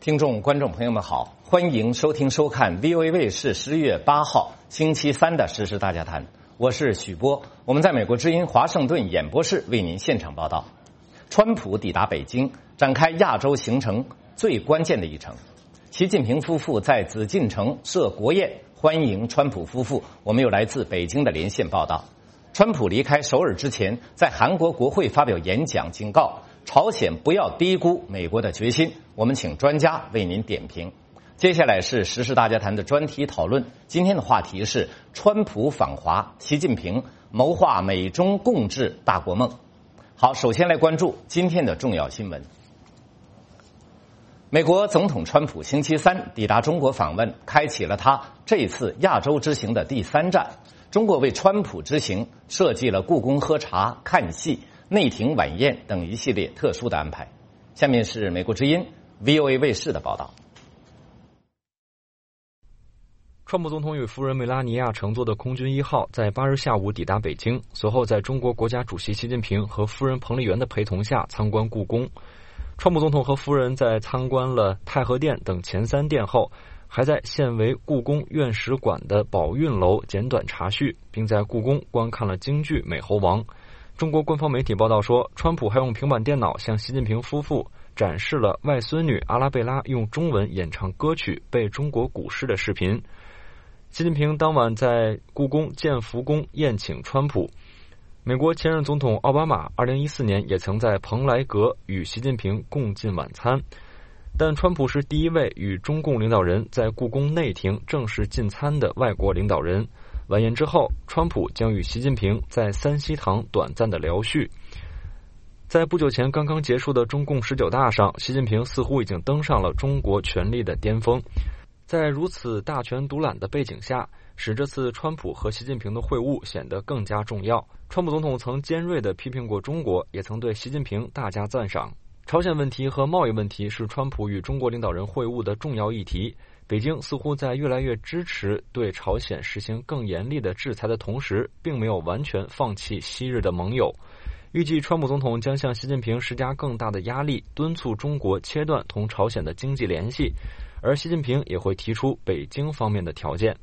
听众、观众朋友们好，欢迎收听收看 VOA 卫视10月8号星期三的时事大家谈，我是许波，我们在美国之音华盛顿演播室为您现场报道。川普抵达北京，展开亚洲行程最关键的一程。习近平夫妇在紫禁城设国宴欢迎川普夫妇。我们有来自北京的连线报道。川普离开首尔之前，在韩国国会发表演讲，警告朝鲜不要低估美国的决心。我们请专家为您点评。接下来是时事大家谈的专题讨论。今天的话题是川普访华，习近平谋划美中共治大国梦。好，首先来关注今天的重要新闻。美国总统川普星期三抵达中国访问，开启了他这次亚洲之行的第3站。中国为川普之行设计了故宫喝茶、看戏、内廷晚宴等一系列特殊的安排。下面是美国之音 VOA 卫视的报道。 川普总统与夫人梅拉尼亚乘坐的空军1号在8日下午抵达北京，随后在中国国家主席习近平和夫人彭丽媛的陪同下参观故宫。川普总统和夫人在参观了太和殿等前3殿后，还在现为故宫院史馆的宝运楼简短茶叙，并在故宫观看了京剧《美猴王》。中国官方媒体报道说，川普还用平板电脑向习近平夫妇展示了外孙女阿拉贝拉用中文演唱歌曲《背中国古诗》的视频。习近平当晚在故宫建福宫宴请川普。美国前任总统奥巴马2014年也曾在蓬莱阁与习近平共进晚餐，但川普是第一位与中共领导人在故宫内廷正式进餐的外国领导人。晚宴之后，川普将与习近平在三希堂短暂的聊叙。在不久前刚刚结束的中共19大上，习近平似乎已经登上了中国权力的巅峰。在如此大权独揽的背景下，使这次川普和习近平的会晤显得更加重要。川普总统曾尖锐地批评过中国，也曾对习近平大加赞赏。朝鲜问题和贸易问题是川普与中国领导人会晤的重要议题。北京似乎在越来越支持对朝鲜实行更严厉的制裁的同时，并没有完全放弃昔日的盟友。预计川普总统将向习近平施加更大的压力，敦促中国切断同朝鲜的经济联系，而习近平也会提出北京方面的条件。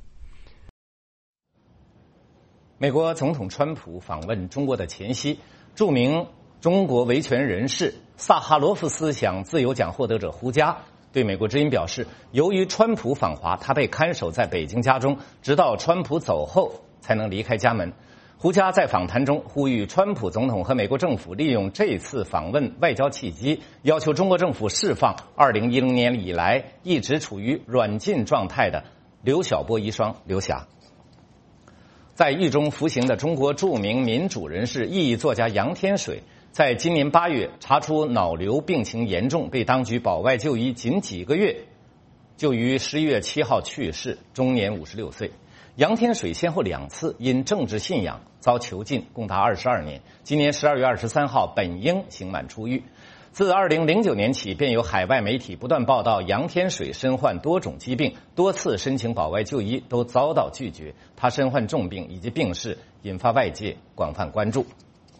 美国总统川普访问中国的前夕，著名中国维权人士萨哈罗夫思想自由奖获得者胡佳对美国之音表示，由于川普访华，他被看守在北京家中，直到川普走后才能离开家门。胡佳在访谈中呼吁川普总统和美国政府利用这次访问外交契机，要求中国政府释放2010年以来一直处于软禁状态的刘晓波遗孀刘霞。在狱中服刑的中国著名民主人士、异议作家杨天水，在今年8月查出脑瘤病情严重，被当局保外就医，仅几个月就于11月7号去世，终年56岁。杨天水先后2次因政治信仰遭囚禁，共达22年。今年12月23号本应刑满出狱。自2009年起，便有海外媒体不断报道杨天水身患多种疾病，多次申请保外就医都遭到拒绝。他身患重病以及病逝，引发外界广泛关注。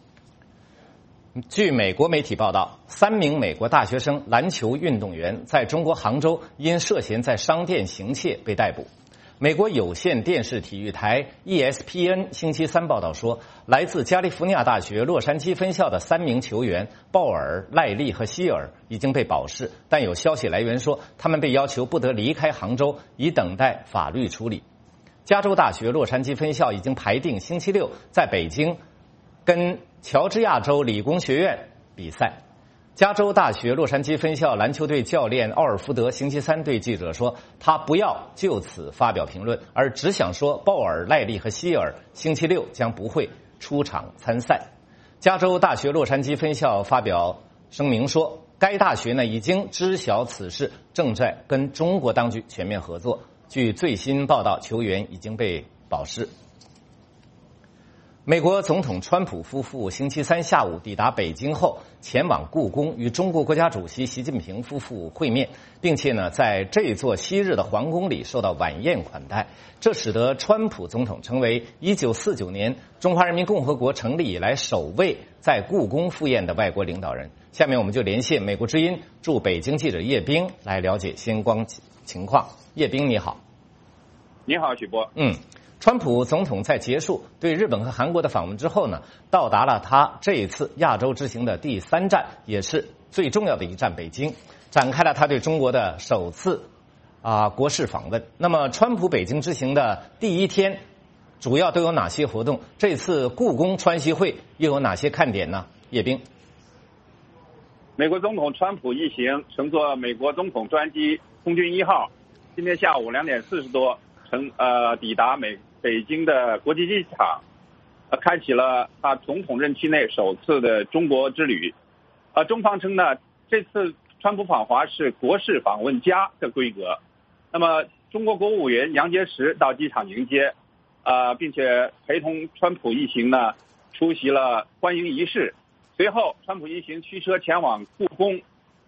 据美国媒体报道，3名美国大学生篮球运动员在中国杭州因涉嫌在商店行窃被逮捕。美国有线电视体育台 ESPN 星期三报道说，来自加利福尼亚大学洛杉矶分校的3名球员鲍尔、赖利和希尔已经被保释，但有消息来源说，他们被要求不得离开杭州，以等待法律处理。加州大学洛杉矶分校已经排定星期六在北京跟乔治亚州理工学院比赛。加州大学洛杉矶分校篮球队教练奥尔福德星期三对记者说，他不要就此发表评论，而只想说鲍尔、赖利和希尔星期六将不会出场参赛。加州大学洛杉矶分校发表声明说，该大学已经知晓此事，正在跟中国当局全面合作。据最新报道，球员已经被保释。 美国总统川普夫妇星期三下午抵达北京后，前往故宫与中国国家主席习近平夫妇会面，并且呢，在这座昔日的皇宫里受到晚宴款待。这使得川普总统成为1949年中华人民共和国成立以来首位在故宫赴宴的外国领导人。下面我们就连线美国之音驻北京记者叶冰来了解相关情况。叶冰，你好。 你好，许波。 川普总统在结束对日本和韩国的访问之后呢，到达了他这一次亚洲之行的第3站，也是最重要的一站北京，展开了他对中国的首次国事访问。那么川普北京之行的第1天主要都有哪些活动？这次故宫川西会又有哪些看点呢？叶冰。 美国总统川普一行乘坐美国总统专机空军1号，今天下午2点40多抵达北京的国际机场，开启了他总统任期内首次的中国之旅。中方称呢，这次川普访华是国事访问加的规格。那么中国国务委员杨洁篪到机场迎接，并且陪同川普一行呢出席了欢迎仪式。随后川普一行驱车前往故宫，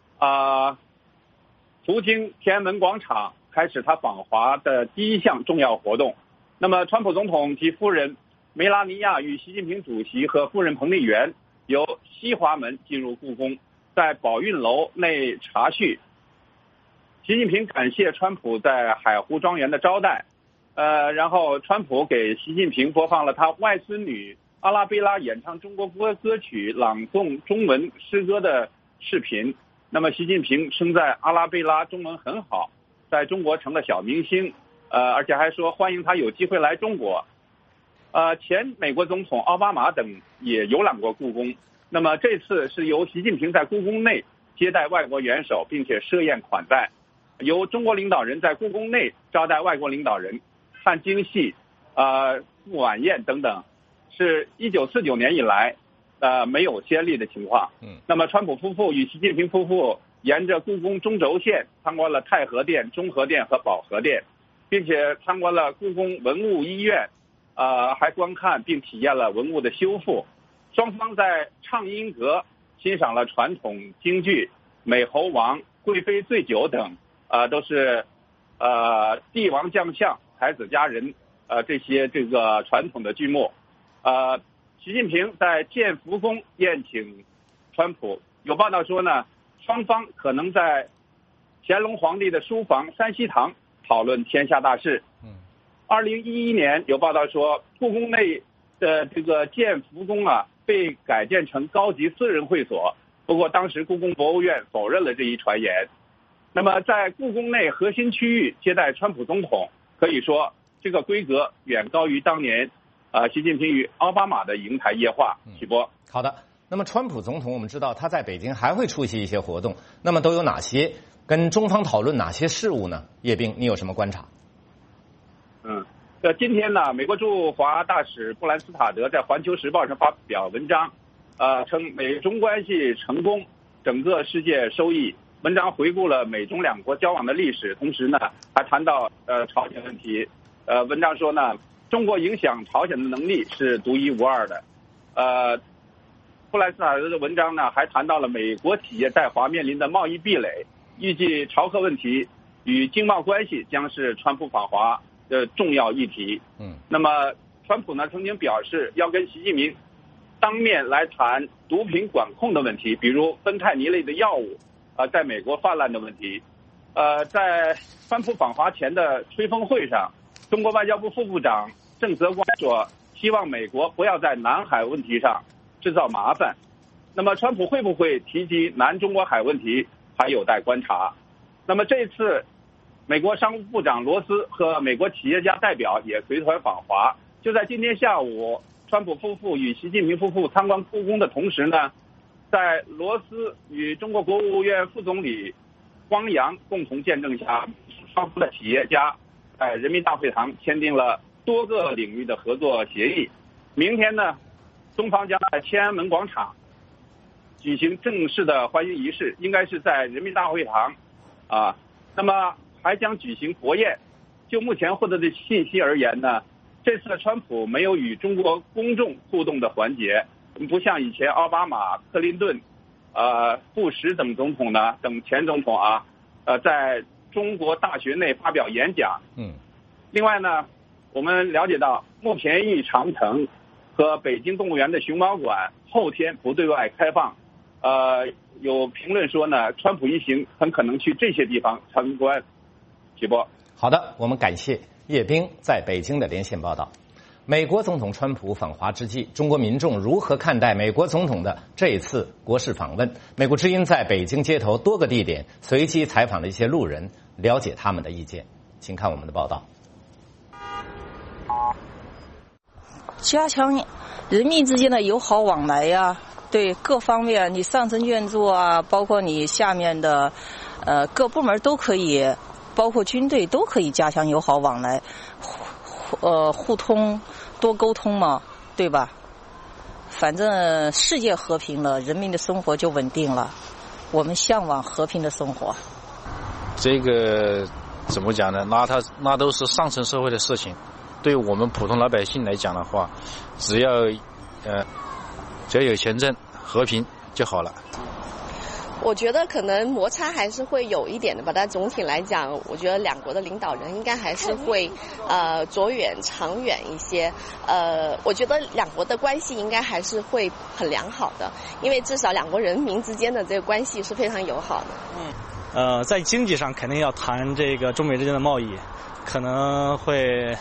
途经天安门广场，开始他访华的第1项重要活动。那么川普总统及夫人梅拉尼亚与习近平主席和夫人彭丽媛由西华门进入故宫，在宝运楼内茶叙。习近平感谢川普在海湖庄园的招待，然后川普给习近平播放了他外孙女阿拉贝拉演唱中国歌曲、朗诵中文诗歌的视频。那么习近平称赞阿拉贝拉中文很好，在中国成了小明星，而且还说欢迎他有机会来中国。前美国总统奥巴马等也游览过故宫。那么这次是由习近平在故宫内接待外国元首，并且设宴款待，由中国领导人在故宫内招待外国领导人，看京戏、赴晚宴等等，是1949年以来没有先例的情况。那么川普夫妇与习近平夫妇沿着故宫中轴线参观了太和殿、中和殿和保和殿，并且参观了故宫文物医院，还观看并体验了文物的修复。双方在畅音阁欣赏了传统京剧《美猴王》《贵妃醉酒》等，都是帝王将相、才子佳人这个传统的剧目。习近平在建福宫宴请川普，有报道说呢，双方可能在乾隆皇帝的书房山西堂讨论天下大事。2011年有报道说，故宫内的这个建福宫被改建成高级私人会所，不过当时故宫博物院否认了这一传言。那么在故宫内核心区域接待川普总统，可以说这个规格远高于当年习近平与奥巴马的瀛台夜话。许波。 好的。那么川普总统我们知道他在北京还会出席一些活动，那么都有哪些？跟中方讨论哪些事务呢？叶冰，你有什么观察？ 今天呢，美国驻华大使布兰斯塔德在《环球时报》上发表文章，称美中关系成功，整个世界收益。文章回顾了美中两国交往的历史，同时呢，还谈到朝鲜问题。文章说呢，中国影响朝鲜的能力是独一无二的。布兰斯塔德的文章呢，还谈到了美国企业在华面临的贸易壁垒，预计朝核问题与经贸关系将是川普访华的重要议题。那么川普呢曾经表示要跟习近平当面来谈毒品管控的问题，比如芬太尼类的药物在美国泛滥的问题。在川普访华前的吹风会上，中国外交部副部长郑泽光说，希望美国不要在南海问题上制造麻烦。那么川普会不会提及南中国海问题还有待观察。那么这次美国商务部长罗斯和美国企业家代表也随团访华。就在今天下午，川普夫妇与习近平夫妇参观故宫的同时呢，在罗斯与中国国务院副总理汪洋共同见证下，双方的企业家在人民大会堂签订了多个领域的合作协议。明天呢，中方将在天安门广场举行正式的欢迎仪式，应该是在人民大会堂那么还将举行国宴。就目前获得的信息而言呢， 这次川普没有与中国公众互动的环节，不像以前奥巴马、克林顿、布什等总统呢，等前总统啊，在中国大学内发表演讲。另外呢，我们了解到慕田峪长城和北京动物园的熊猫馆后天不对外开放。有评论说呢，川普一行很可能去这些地方参观。齐波， 好的，我们感谢叶冰在北京的连线报道。美国总统川普访华之际，中国民众如何看待美国总统的这一次国事访问？美国之音在北京街头多个地点随机采访了一些路人，了解他们的意见。请看我们的报道。 加强人民之间的友好往来呀，对各方面，你上层建筑啊，包括你下面的各部门都可以，包括军队都可以加强友好往来，互通，多沟通嘛，对吧？反正世界和平了，人民的生活就稳定了，我们向往和平的生活。 这个怎么讲呢？那都是上层社会的事情，对我们普通老百姓来讲的话，只要有钱挣，和平就好了。 我觉得可能摩擦还是会有一点的吧，但总体来讲，我觉得两国的领导人应该还是会着眼长远一些。我觉得两国的关系应该还是会很良好的，因为至少两国人民之间的这个关系是非常友好的。 在经济上肯定要谈这个中美之间的贸易，可能会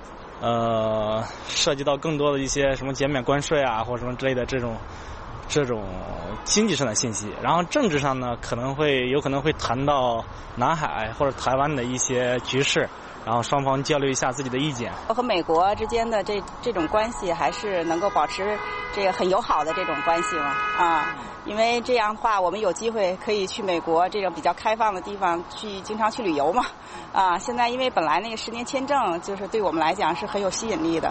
涉及到更多的一些什么减免关税啊，或者什么之类的这种经济上的信息。然后政治上呢，有可能会谈到南海或者台湾的一些局势，然后双方交流一下自己的意见。 和美国之间的这种关系还是能够保持这个很友好的这种关系嘛因为这样的话，我们有机会可以去美国这种比较开放的地方经常去旅游嘛现在因为本来那个10年签证就是对我们来讲是很有吸引力的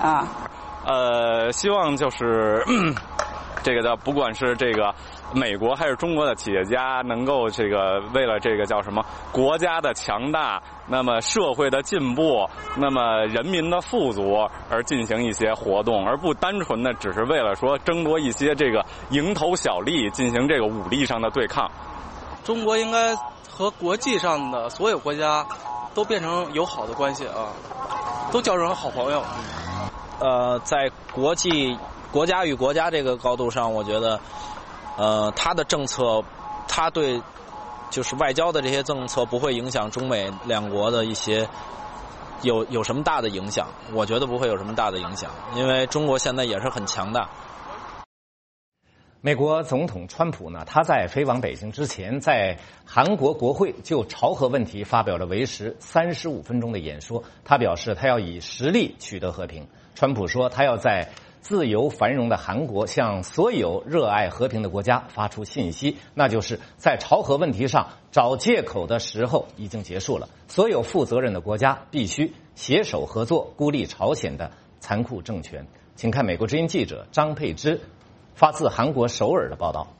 希望就是这个不管是这个美国还是中国的企业家，能够这个为了这个叫什么国家的强大，那么社会的进步，那么人民的富足而进行一些活动，而不单纯的只是为了说争夺一些这个蝇头小利，进行这个武力上的对抗。 中国应该和国际上的所有国家都变成友好的关系都交成好朋友。 在国家与国家这个高度上，我觉得他的政策，他对就是外交的这些政策不会影响中美两国的一些有什么大的影响，我觉得不会有什么大的影响，因为中国现在也是很强大。 美国总统川普呢，他在飞往北京之前，在韩国国会就朝核问题发表了为时35分钟的演说。他表示，他要以实力取得和平。川普说，他要在自由繁荣的韩国向所有热爱和平的国家发出信息，那就是在朝核问题上找借口的时候已经结束了，所有负责任的国家必须携手合作，孤立朝鲜的残酷政权。请看美国之音记者张佩芝发自韩国首尔的报道。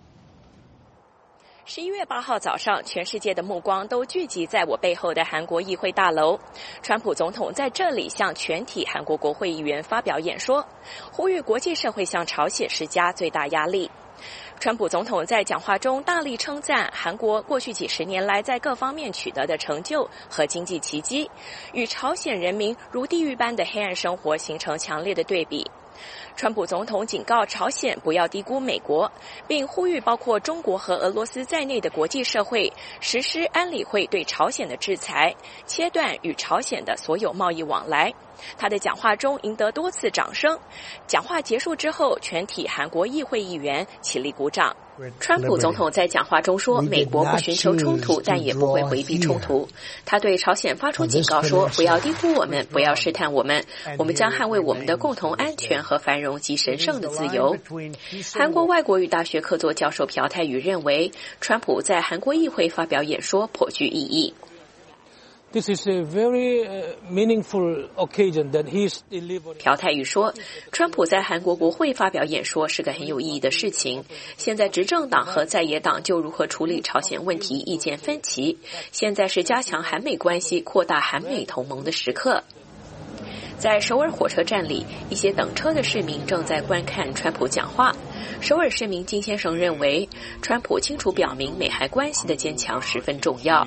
11月8号早上，全世界的目光都聚集在我背后的韩国议会大楼。川普总统在这里向全体韩国国会议员发表演说，呼吁国际社会向朝鲜施加最大压力。川普总统在讲话中大力称赞韩国过去几十年来在各方面取得的成就和经济奇迹，与朝鲜人民如地狱般的黑暗生活形成强烈的对比。川普总统警告朝鲜不要低估美国，并呼吁包括中国和俄罗斯在内的国际社会实施安理会对朝鲜的制裁，切断与朝鲜的所有贸易往来。他的讲话中赢得多次掌声。讲话结束之后，全体韩国议会议员起立鼓掌。川普总统在讲话中说，美国不寻求冲突，但也不会回避冲突。他对朝鲜发出警告说，不要低估我们，不要试探我们，我们将捍卫我们的共同安全和繁荣及神圣的自由。韩国外国语大学客座教授朴泰宇认为，川普在韩国议会发表演说颇具意义。 This is a very meaningful occasion that he's delivered. 朴泰宇说，川普在韩国国会发表演说是个很有意义的事情。现在执政党和在野党就如何处理朝鲜问题意见分歧，现在是加强韩美关系、扩大韩美同盟的时刻。 在首尔火车站里，一些等车的市民正在观看川普讲话。首尔市民金先生认为，川普清楚表明美韩关系的坚强十分重要。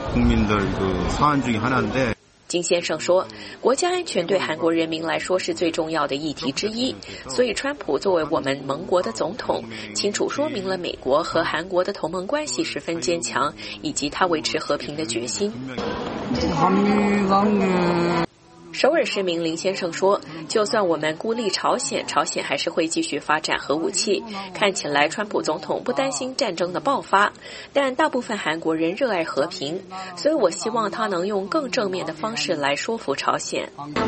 金先生说，国家安全对韩国人民来说是最重要的议题之一，所以川普作为我们盟国的总统，清楚说明了美国和韩国的同盟关系十分坚强，以及他维持和平的决心。首尔市民林先生说，就算我们孤立朝鲜，朝鲜还是会继续发展核武器。看起来川普总统不担心战争的爆发，但大部分韩国人热爱和平，所以我希望他能用更正面的方式来说服朝鲜。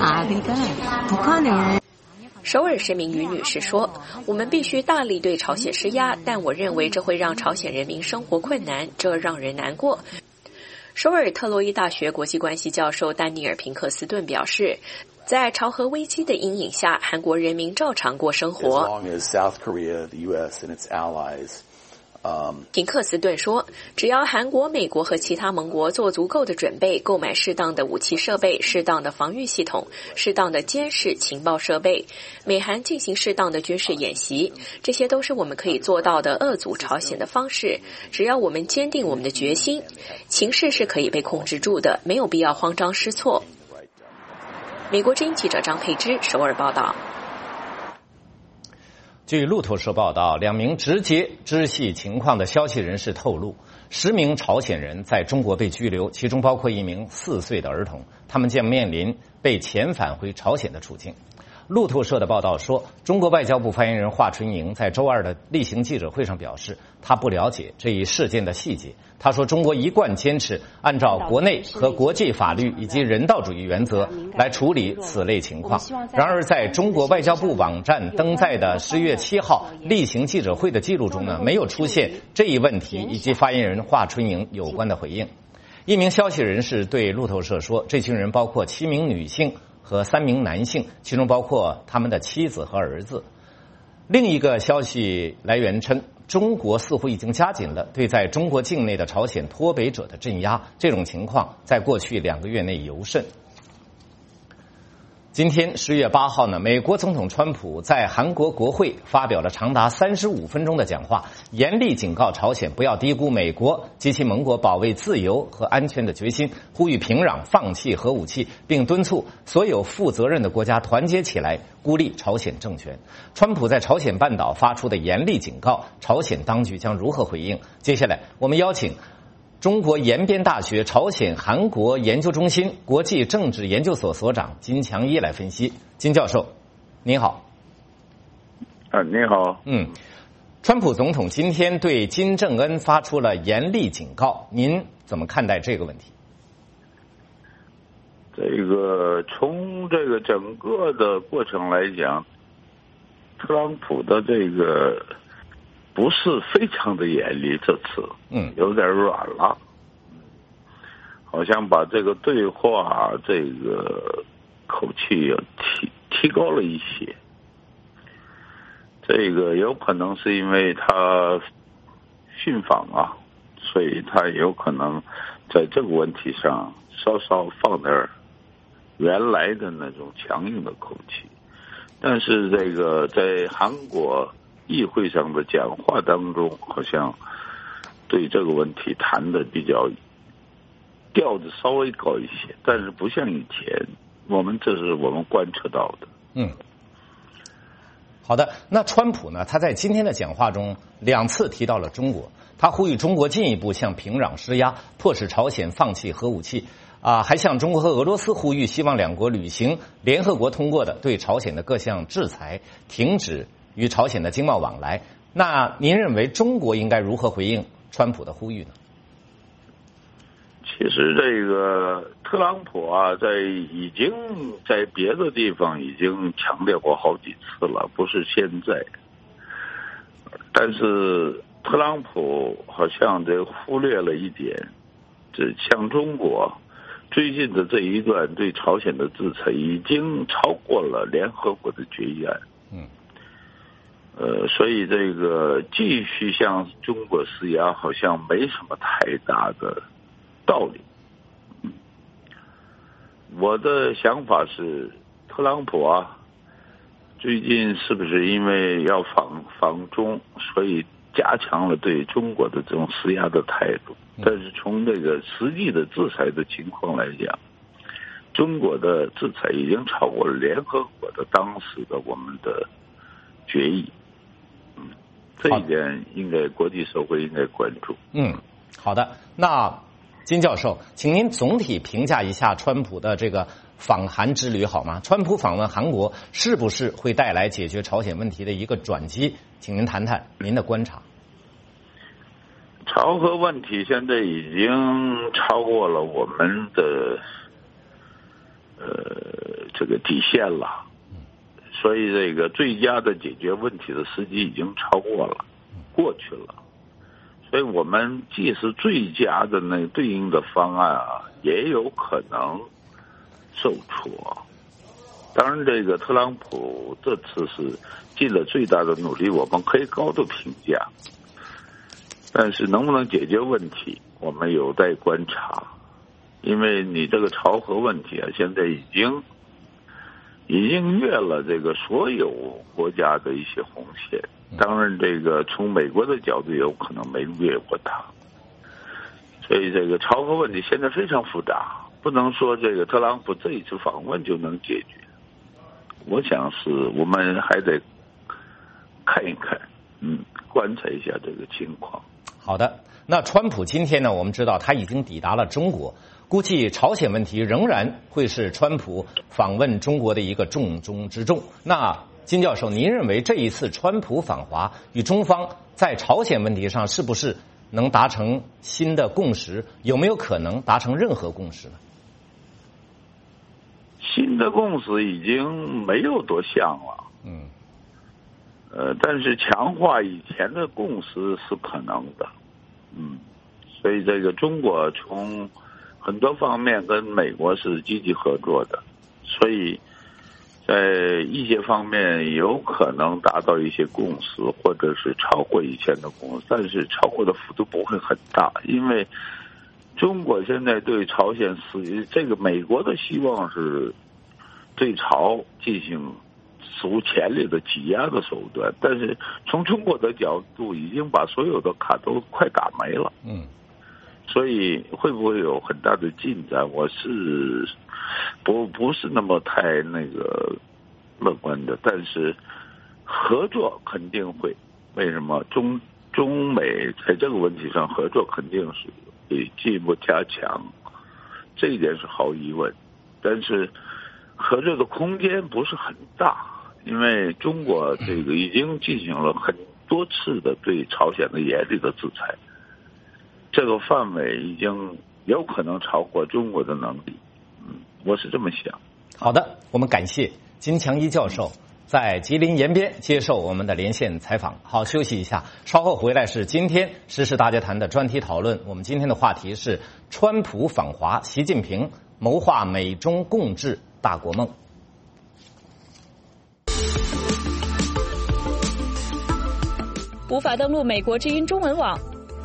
首尔市民于女士说，我们必须大力对朝鲜施压，但我认为这会让朝鲜人民生活困难，这让人难过。首尔特洛伊大学国际关系教授丹尼尔·平克斯顿表示，在朝核危机的阴影下，韩国人民照常过生活。平克斯顿说，只要韩国、美国和其他盟国做足够的准备，购买适当的武器设备、适当的防御系统、适当的监视情报设备，美韩进行适当的军事演习，这些都是我们可以做到的遏阻朝鲜的方式。只要我们坚定我们的决心，情势是可以被控制住的，没有必要慌张失措。美国之音记者张佩芝首尔报道。 据路透社报道，2名直接知悉情况的消息人士透露，10名朝鲜人在中国被拘留，其中包括1名4岁的儿童，他们将面临被遣返回朝鲜的处境。路透社的报道说，中国外交部发言人华春莹在周二的例行记者会上表示，他不了解这一事件的细节。他说，中国一贯坚持按照国内和国际法律以及人道主义原则来处理此类情况。然而，在中国外交部网站登载的10月7号例行记者会的记录中呢，没有出现这一问题以及发言人华春莹有关的回应。一名消息人士对路透社说，这群人包括7名女性和3名男性，其中包括他们的妻子和儿子。另一个消息来源称，中国似乎已经加紧了对在中国境内的朝鲜脱北者的镇压，这种情况在过去2个月内尤甚。今天10月8号呢，美国总统川普在韩国国会发表了长达35分钟的讲话，严厉警告朝鲜不要低估美国及其盟国保卫自由和安全的决心，呼吁平壤放弃核武器，并敦促所有负责任的国家团结起来孤立朝鲜政权。川普在朝鲜半岛发出的严厉警告，朝鲜当局将如何回应？接下来我们邀请中国延边大学朝鲜韩国研究中心国际政治研究所所长金强一来分析。金教授，您好。 你好。 川普总统今天对金正恩发出了严厉警告，您怎么看待这个问题？ 从这个整个的过程来讲，特朗普的这个不是非常的严厉，这次有点软了，好像把这个对话这个口气提高了一些。这个有可能是因为他训访啊，所以他有可能在这个问题上稍稍放点原来的那种强硬的口气。但是这个在韩国议会上的讲话当中，好像对这个问题谈的比较调子稍微高一些，但是不像以前，这是我们观测到的。 好的，那川普呢？他在今天的讲话中2次提到了中国，他呼吁中国进一步向平壤施压，迫使朝鲜放弃核武器。还向中国和俄罗斯呼吁，希望2国履行联合国通过的对朝鲜的各项制裁，停止与朝鲜的经贸往来。那您认为中国应该如何回应川普的呼吁呢？ 其实这个特朗普已经在别的地方已经强调过好几次了，不是现在。但是特朗普好像忽略了一点，像中国最近的这一段对朝鲜的制裁已经超过了联合国的决议案。所以这个继续向中国施压好像没什么太大的道理。我的想法是， 特朗普啊，最近是不是因为要访中，所以加强了对中国的这种施压的态度？但是从这个实际的制裁的情况来讲，中国的制裁已经超过了联合国的当时的我们的决议。这一点应该国际社会应该关注。 好的。那金教授，请您总体评价一下川普的这个访韩之旅好吗？川普访问韩国是不是会带来解决朝鲜问题的一个转机？请您谈谈您的观察。 朝核问题现在已经超过了我们的这个底线了。所以这个最佳的解决问题的时机已经超过了，过去了。所以我们既是最佳的那对应的方案啊，也有可能受挫。当然，这个特朗普这次是尽了最大的努力，我们可以高度评价。但是能不能解决问题，我们有待观察。因为你这个朝核问题啊，现在已经越了这个所有国家的一些红线。当然，这个从美国的角度有可能没越过它。所以这个朝核问题现在非常复杂，不能说这个特朗普这一次访问就能解决。我想是我们还得看一看，观察一下这个情况。 好的。那川普今天呢，我们知道他已经抵达了中国，估计朝鲜问题仍然会是川普访问中国的一个重中之重。那金教授，您认为这一次川普访华与中方在朝鲜问题上是不是能达成新的共识？有没有可能达成任何共识呢？ 新的共识已经没有多像了。但是强化以前的共识是可能的。所以这个中国从很多方面跟美国是积极合作的，所以在一些方面有可能达到一些共识，或者是超过以前的共识，但是超过的幅度不会很大，因为中国现在对朝鲜这个美国的希望是对朝进行史无前例的挤压的手段，但是从中国的角度已经把所有的卡都快打没了。所以会不会有很大的进展，我是不是那么太那个乐观的，但是合作肯定会。为什么中美在这个问题上合作肯定是会进一步加强，这一点是毫无疑问。但是合作的空间不是很大，因为中国这个已经进行了很多次的对朝鲜的严厉的制裁，这个范围已经有可能超过中国的能力。我是这么想。 好的，我们感谢金强一教授在吉林延边接受我们的连线采访。好，休息一下，稍后回来是今天时事大家谈的专题讨论。我们今天的话题是川普访华，习近平谋划美中共治大国梦。 无法登录美国之音中文网？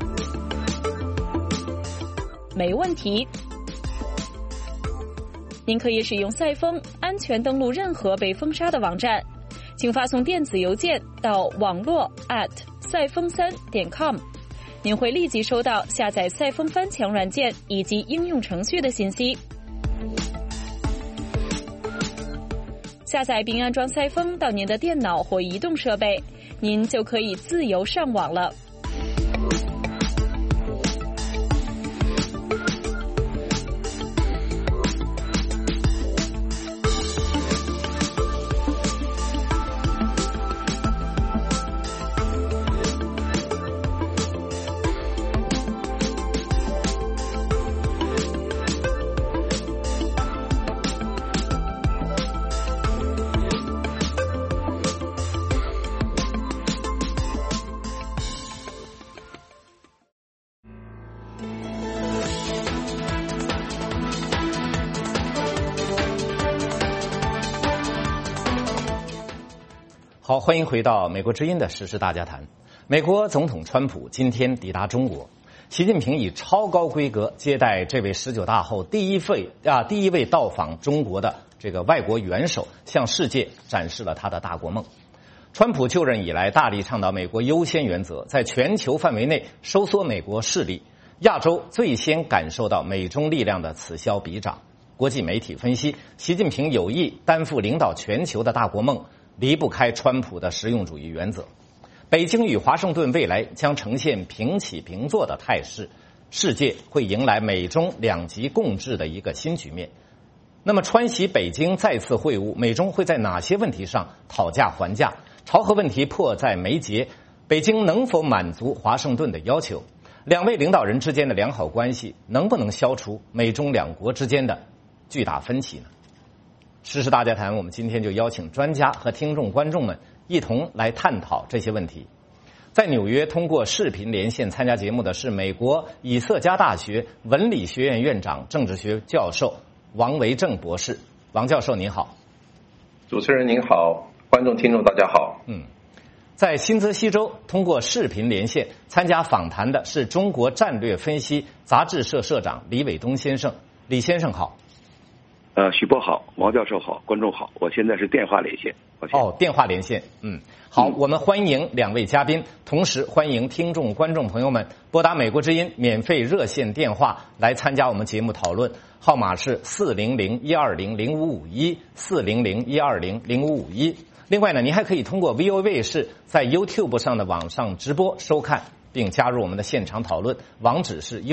没问题，您可以使用赛风安全登录任何被封杀的网站，请发送电子邮件到网络@赛风3.com，您会立即收到下载赛风翻墙软件以及应用程序的信息。下载并安装赛风到您的电脑或移动设备，您就可以自由上网了。 好，欢迎回到美国之音的时事大家谈。美国总统川普今天抵达中国，习近平以超高规格接待这位19大后第一位到访中国的这个外国元首向世界展示了他的大国梦。川普就任以来，大力倡导美国优先原则，在全球范围内收缩美国势力，亚洲最先感受到美中力量的此消彼长。国际媒体分析，习近平有意担负领导全球的大国梦，离不开川普的实用主义原则。北京与华盛顿未来将呈现平起平坐的态势，世界会迎来美中两极共治的一个新局面。那么川习北京再次会晤，美中会在哪些问题上讨价还价？朝核问题迫在眉睫，北京能否满足华盛顿的要求？两位领导人之间的良好关系能不能消除美中两国之间的巨大分歧呢？时事大家谈，我们今天就邀请专家和听众观众们一同来探讨这些问题。在纽约通过视频连线参加节目的是美国以瑟加大学文理学院院长、政治学教授王维正博士。王教授您好。 主持人您好，观众听众大家好。 在新泽西州通过视频连线参加访谈的是中国战略分析杂志社社长李伟东先生。李先生好。 徐波好，王教授好，观众好，我现在是电话连线。 电话连线。好，我们欢迎两位嘉宾，同时欢迎听众观众朋友们拨打美国之音免费热线电话来参加我们节目讨论，号码是400-120-0551 400-120-0551。另外呢，您还可以通过 VOA 卫视在 YouTube 上的网上直播收看，并加入我们的现场讨论，网址是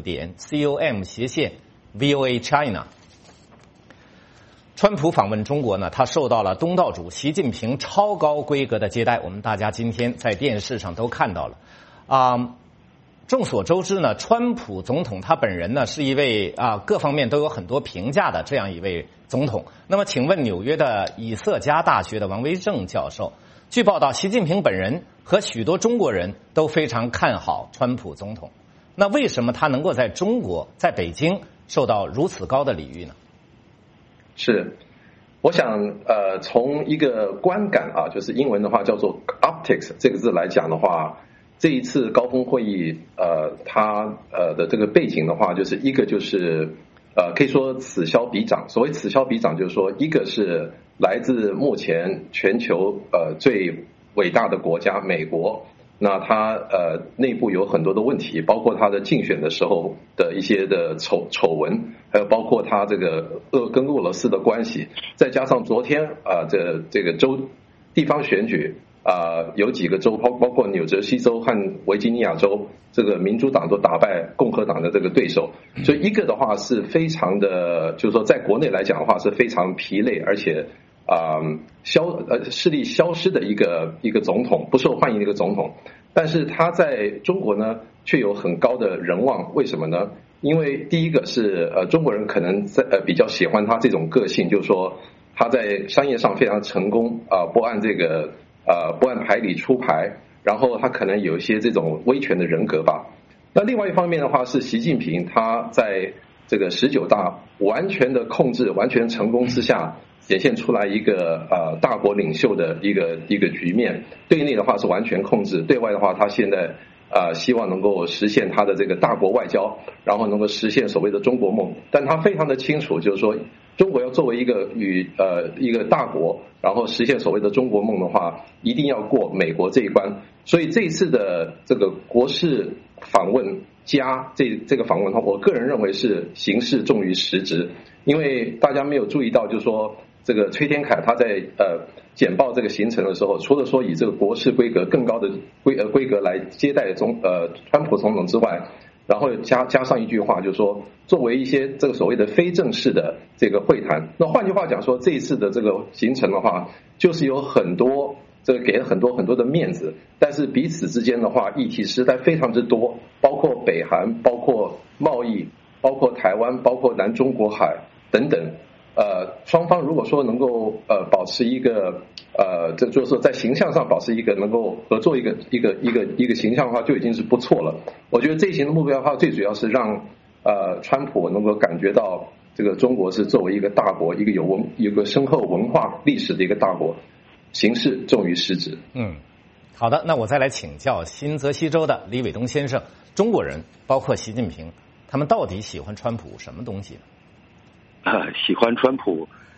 youtube.com/VOA China。川普访问中国呢，他受到了东道主习近平超高规格的接待，我们大家今天在电视上都看到了。众所周知呢，川普总统他本人呢是一位各方面都有很多评价的这样一位总统。那么请问纽约的以瑟加大学的王维正教授，据报道习近平本人和许多中国人都非常看好川普总统，那为什么他能够在中国在北京受到如此高的礼遇呢？ 是，我想从一个观感就是英文的话叫做 optics 这个字来讲的话，这一次高峰会议它的这个背景的话，就是一个就是可以说此消彼长。所谓此消彼长，就是说一个是来自目前全球最伟大的国家美国，那它内部有很多的问题，包括它的竞选的时候的一些的丑闻，还有包括它这个跟俄罗斯的关系，再加上昨天这个州地方选举有几个州包括纽泽西州和维吉尼亚州，这个民主党都打败共和党的这个对手，所以一个的话是非常的，就是说在国内来讲的话是非常疲累，而且势力消失的一个总统，不受欢迎的一个总统。但是他在中国呢却有很高的人望，为什么呢？因为第一个是中国人可能比较喜欢他这种个性，就是说他在商业上非常成功不按牌理出牌，然后他可能有一些这种威权的人格吧。那另外一方面的话是习近平他在这个19大完全的控制、完全成功之下，显现出来一个大国领袖的一个局面。对内的话是完全控制，对外的话他现在希望能够实现他的这个大国外交，然后能够实现所谓的中国梦。但他非常的清楚，就是说中国要作为一个大国，然后实现所谓的中国梦的话，一定要过美国这一关。所以这一次的这个国事访问加这个访问的话，我个人认为是形式重于实质。因为大家没有注意到，就是说这个崔天凯他在简报这个行程的时候，除了说以这个国事规格更高的规格来接待川普总统之外，然后加上一句话，就是说作为一些这个所谓的非正式的这个会谈。那换句话讲说，这一次的这个行程的话，就是有很多给了很多的面子，但是彼此之间的话议题实在非常之多，包括北韩，包括贸易，包括台湾，包括南中国海等等。双方如果说能够保持一个这就是说在形象上保持一个能够合作一个形象的话，就已经是不错了。我觉得这一型的目标的话，最主要是让川普能够感觉到这个中国是作为一个大国，一个有个深厚文化历史的一个大国，形式重于实质。 好的，那我再来请教新泽西州的李伟东先生，中国人包括习近平，他们到底喜欢川普什么东西呢？ 喜欢川普，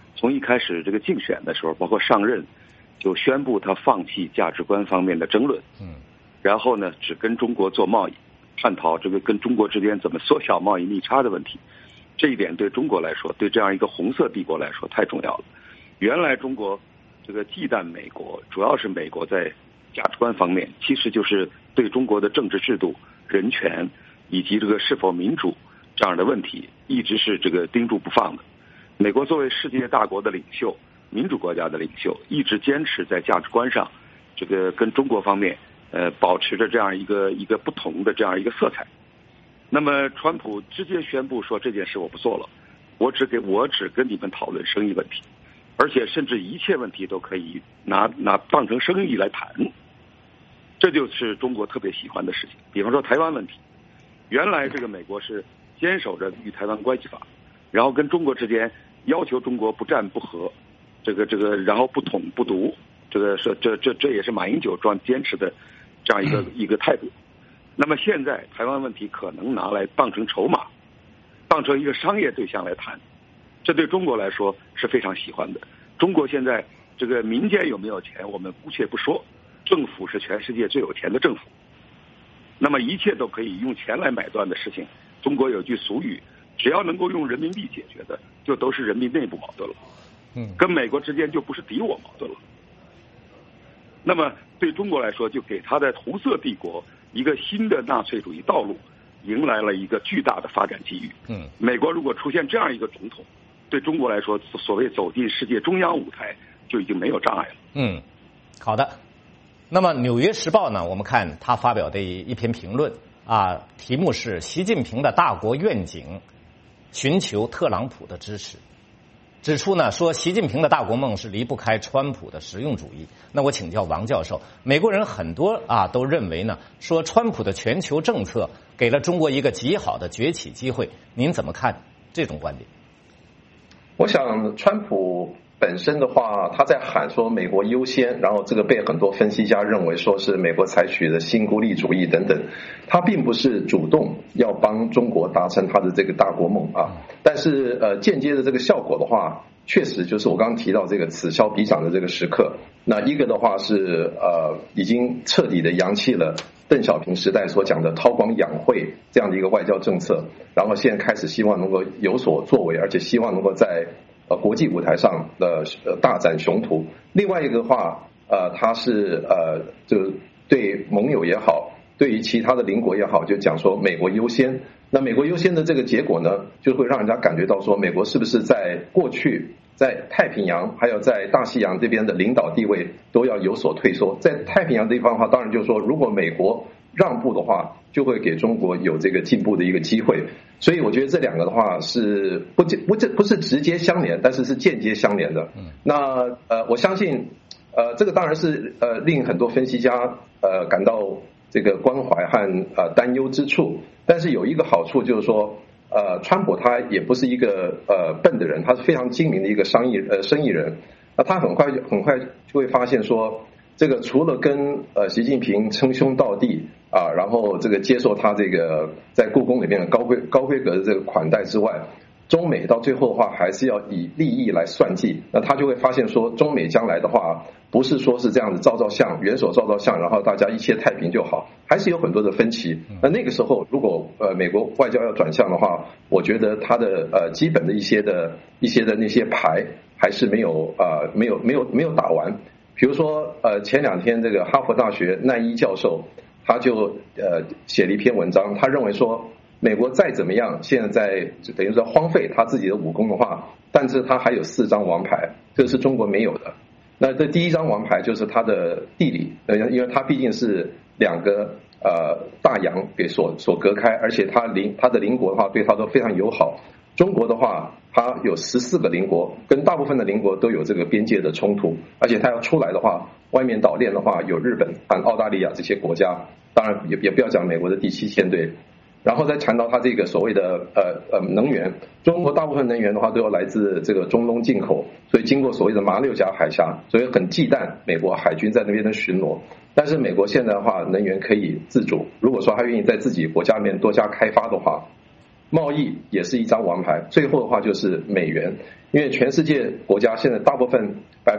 从一开始这个竞选的时候，包括上任，就宣布他放弃价值观方面的争论，然后呢，只跟中国做贸易，探讨这个跟中国之间怎么缩小贸易逆差的问题。这一点对中国来说，对这样一个红色帝国来说太重要了。原来中国这个忌惮美国，主要是美国在价值观方面，其实就是对中国的政治制度、人权以及这个是否民主这样的问题，一直是这个盯住不放的。美国作为世界大国的领袖，民主国家的领袖，一直坚持在价值观上，这个跟中国方面保持着这样一个不同的这样一个色彩。那么川普直接宣布说这件事我不做了，我只跟你们讨论生意问题，而且甚至一切问题都可以拿当成生意来谈。这就是中国特别喜欢的事情。比方说台湾问题，原来这个美国是坚守着与台湾关系法，然后跟中国之间要求中国不战不和，这个然后不统不独，这也是马英九坚持的这样一个态度。那么现在台湾问题可能拿来当成筹码，当成一个商业对象来谈，这对中国来说是非常喜欢的。中国现在这个民间有没有钱我们姑且不说，政府是全世界最有钱的政府，那么一切都可以用钱来买断的事情，中国有句俗语，只要能够用人民币解决的，就都是人民内部矛盾了，跟美国之间就不是敌我矛盾了。那么对中国来说，就给他的红色帝国一个新的纳粹主义道路迎来了一个巨大的发展机遇。美国如果出现这样一个总统，对中国来说，所谓走进世界中央舞台就已经没有障碍了。 好的。那么《纽约时报》呢，我们看他发表的一篇评论啊，题目是习近平的大国愿景，寻求特朗普的支持。指出呢，说习近平的大国梦是离不开川普的实用主义。那我请教王教授，美国人很多都认为呢，说川普的全球政策给了中国一个极好的崛起机会，您怎么看这种观点？ 我想川普本身的话，他在喊说美国优先，然后这个被很多分析家认为说是美国采取的新孤立主义等等，他并不是主动要帮中国达成他的这个大国梦啊，但是间接的这个效果的话，确实就是我刚刚提到这个此消彼长的这个时刻。那一个的话是已经彻底的扬弃了邓小平时代所讲的韬光养晦这样的一个外交政策，然后现在开始希望能够有所作为，而且希望能够在国际舞台上的大展雄图。另外一个的话，他是就对盟友也好，对于其他的邻国也好，就讲说美国优先。那美国优先的这个结果呢，就会让人家感觉到说，美国是不是在过去在太平洋还有在大西洋这边的领导地位都要有所退缩。在太平洋这一方的话，当然就是说，如果美国让步的话，就会给中国有这个进步的一个机会。所以我觉得这两个的话是不是直接相连，但是是间接相连的。那我相信这个当然是令很多分析家感到这个关怀和担忧之处。但是有一个好处就是说，川普他也不是一个笨的人，他是非常精明的一个生意人。那他很快就会发现说，这个除了跟习近平称兄道弟啊，然后这个接受他这个在故宫里面的高规格的这个款待之外，中美到最后的话还是要以利益来算计。那他就会发现说，中美将来的话不是说是这样子照相，元首照相，然后大家一切太平就好，还是有很多的分歧。那个时候如果美国外交要转向的话，我觉得他的基本的一些的那些牌还是没有打完。比如说前两天这个哈佛大学奈伊教授他就写了一篇文章，他认为说美国再怎么样现在等于说荒废他自己的武功的话，但是他还有4张王牌，这是中国没有的。那这第一张王牌就是他的地理，因为他毕竟是2个大洋给所隔开，而且他的邻国的话对他都非常友好。中国的话，它有14个邻国，跟大部分的邻国都有这个边界的冲突，而且它要出来的话，外面岛链的话有日本和澳大利亚这些国家，当然也不要讲美国的第7舰队。然后再谈到它这个所谓的能源，中国大部分能源的话都要来自这个中东进口，所以经过所谓的马六甲海峡，所以很忌惮美国海军在那边的巡逻。但是美国现在的话，能源可以自主，如果说他愿意在自己国家里面多加开发的话， 贸易也是一张王牌，最后的话就是美元，因为全世界国家现在大部分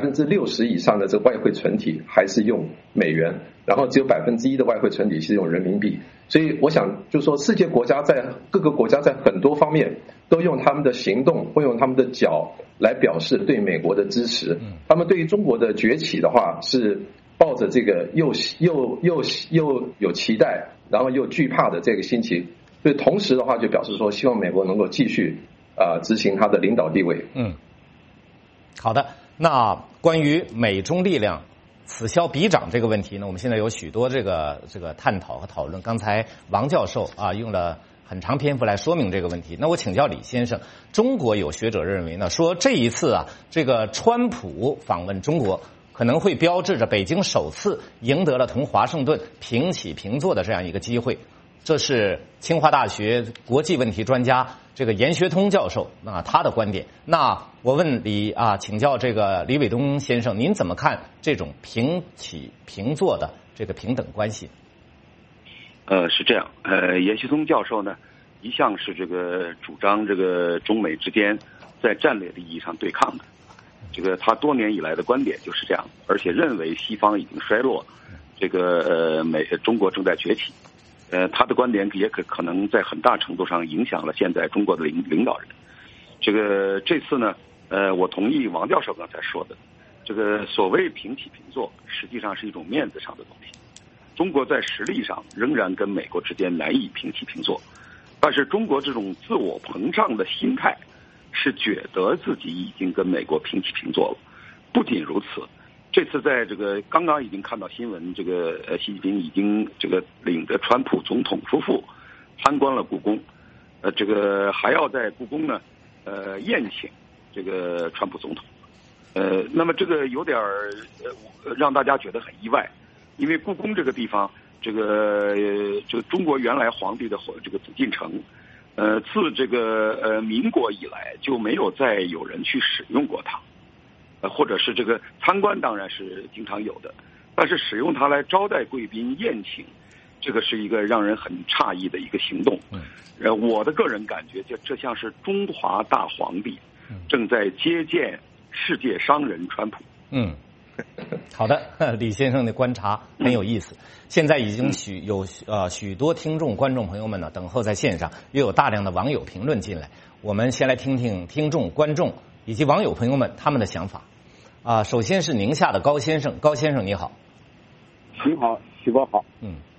60%以上的这个外汇存底还是用美元，然后只有1%的外汇存底是用人民币，所以我想就是说，世界国家各个国家在很多方面都用他们的行动，会用他们的脚来表示对美国的支持。他们对于中国的崛起的话，是抱着这个又有期待，然后又惧怕的这个心情。所以同时的话，就表示说，希望美国能够继续执行它的领导地位。 好的。那关于美中力量此消彼长这个问题呢，我们现在有许多这个探讨和讨论。刚才王教授用了很长篇幅来说明这个问题。那我请教李先生，中国有学者认为呢，说这一次这个川普访问中国，可能会标志着北京首次赢得了同华盛顿平起平坐的这样一个机会。这是清华大学国际问题专家这个严学通教授他的观点。那我问请教这个李伟东先生，您怎么看这种平起平坐的这个平等关系？ 是这样，严学通教授呢，一向是这个主张这个中美之间在战略的意义上对抗的。这个他多年以来的观点就是这样，而且认为西方已经衰落，这个中国正在崛起。他的观点也可能在很大程度上影响了现在中国的领导人。这次呢，我同意王教授刚才说的，这个所谓平起平坐，实际上是一种面子上的东西。中国在实力上仍然跟美国之间难以平起平坐，但是中国这种自我膨胀的心态，是觉得自己已经跟美国平起平坐了。不仅如此，这次在这个刚刚已经看到新闻，这个习近平已经这个领着川普总统夫妇参观了故宫，这个还要在故宫呢宴请这个川普总统，那么这个有点让大家觉得很意外，因为故宫这个地方，这个中国原来皇帝的这个紫禁城，自这个民国以来就没有再有人去使用过它。或者是这个参观当然是经常有的，但是使用它来招待贵宾宴请，这个是一个让人很诧异的一个行动。我的个人感觉，这像是中华大皇帝正在接见世界商人川普。 好的，李先生的观察很有意思。现在已经许多听众观众朋友们呢等候在线上，也有大量的网友评论进来。我们先来听听听众、观众以及网友朋友们他们的想法。首先是宁夏的高先生，高先生你好。 你好，徐哥好。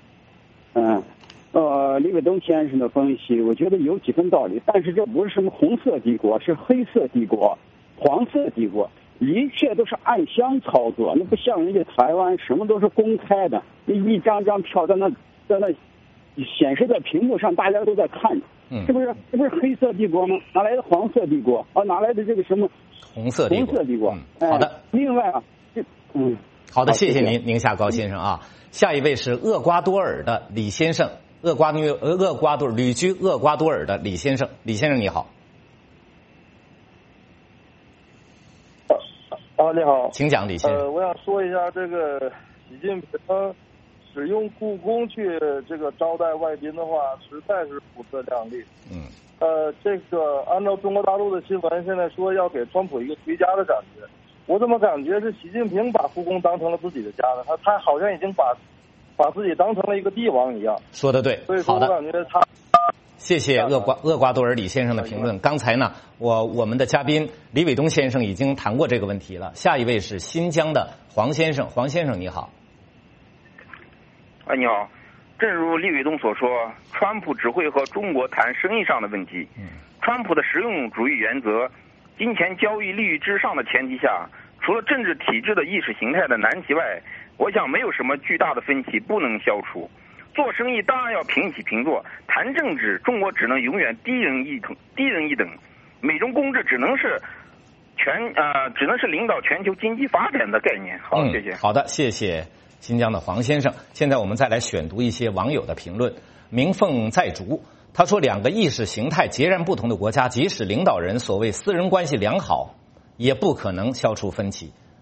李伟东先生的分析，我觉得有几分道理，但是这不是什么红色帝国，是黑色帝国、黄色帝国，一切都是暗箱操作，那不像人家台湾什么都是公开的，一张张票在那显示在屏幕上，大家都在看。这不是黑色帝国吗？哪来的黄色帝国？哪来的这个什么红色帝国？好的。 另外好的，谢谢您，宁夏高先生啊。下一位是厄瓜多尔的李先生，厄瓜多尔旅居厄瓜多尔的李先生，李先生你好。 你好， 请讲，李先生。 我想说一下这个习近平使用故宫去这个招待外宾的话，实在是不自量力。这个按照中国大陆的新闻，现在说要给川普一个回家的感觉，我怎么感觉是习近平把故宫当成了自己的家呢？他好像已经把自己当成了一个帝王一样。 说得对， 所以说我感觉他。 谢谢厄瓜多尔李先生的评论。刚才呢，我们的嘉宾李伟东先生已经谈过这个问题了。下一位是新疆的黄先生，黄先生你好。 你好，正如李伟东所说，川普只会和中国谈生意上的问题。川普的实用主义原则、金钱交易利益之上的前提下，除了政治体制的意识形态的难题外，我想没有什么巨大的分歧不能消除。做生意当然要平起平坐，谈政治，中国只能永远低人一等，美中共治只能是领导全球经济发展的概念。好，谢谢。 好的，谢谢新疆的黄先生。现在我们再来选读一些网友的评论。明凤在竹他说，两个意识形态截然不同的国家，即使领导人所谓私人关系良好，也不可能消除分歧。